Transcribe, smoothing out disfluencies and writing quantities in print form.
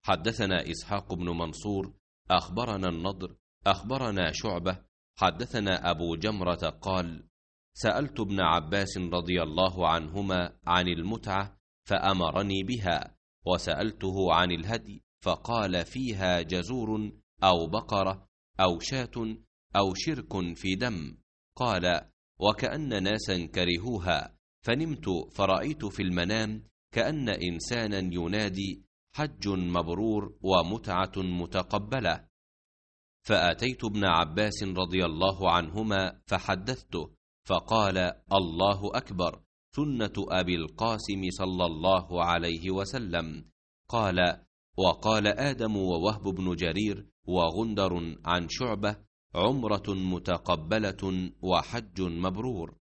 حدثنا إسحاق بن منصور أخبرنا النضر أخبرنا شعبة حدثنا أبو جمرة قال: سألت ابن عباس رضي الله عنهما عن المتعة فأمرني بها، وسألته عن الهدي فقال: فيها جزور أو بقرة أو شاة أو شرك في دم. قال: وكأن ناسا كرهوها، فنمت فرأيت في المنام كأن إنسانا ينادي: حج مبرور ومتعة متقبلة. فأتيت ابن عباس رضي الله عنهما فحدثته، فقال: الله أكبر، سنة أبي القاسم صلى الله عليه وسلم. قال: وقال آدم ووهب بن جرير وغندر عن شعبة: عمرة متقبلة وحج مبرور.